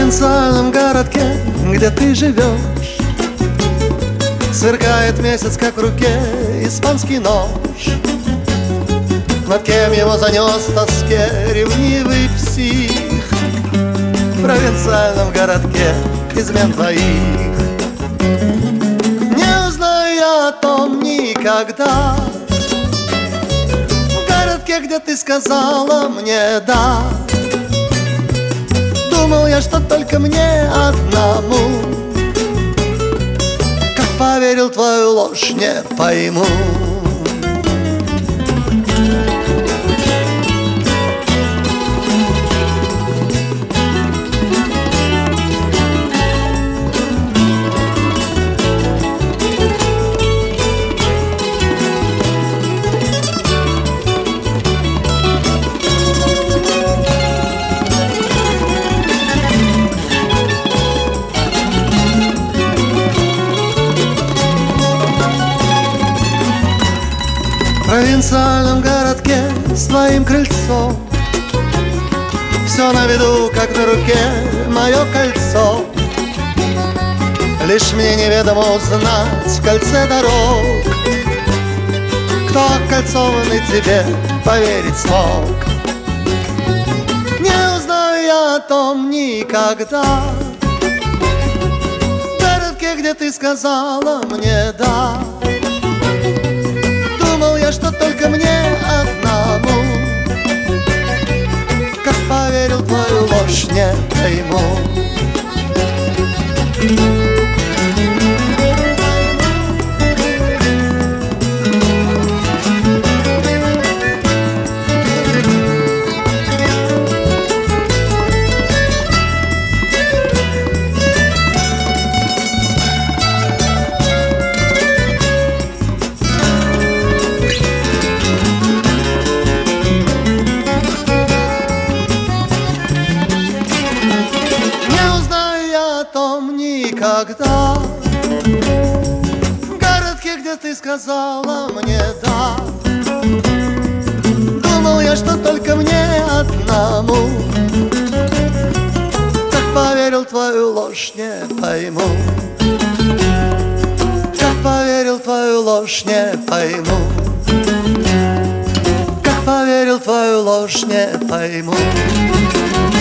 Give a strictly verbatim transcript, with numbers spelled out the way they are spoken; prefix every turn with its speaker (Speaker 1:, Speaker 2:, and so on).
Speaker 1: провинциальном городке, где ты живешь, сверкает месяц, как в руке испанский нож. Над кем его занес в тоске ревнивый псих? В провинциальном городке измен твоих не узнаю я о том никогда. В городке, где ты сказала мне «да», думал я, что только мне одному. Как поверил в твою ложь, не пойму. В провинциальном городке с твоим крыльцом все на виду, как на руке мое кольцо. Лишь мне неведомо узнать в кольце дорог, кто окольцованный тебе поверить смог. Не узнаю я о том никогда. В городке, где ты сказала мне «да», думал я, что только мне одному. Как поверил в твою ложь, не пойму. Никогда в городке, где ты сказала мне «да», думал я, что только мне одному. Как поверил в твою ложь, не пойму. Как поверил в твою ложь, не пойму. Как поверил в твою ложь, не пойму.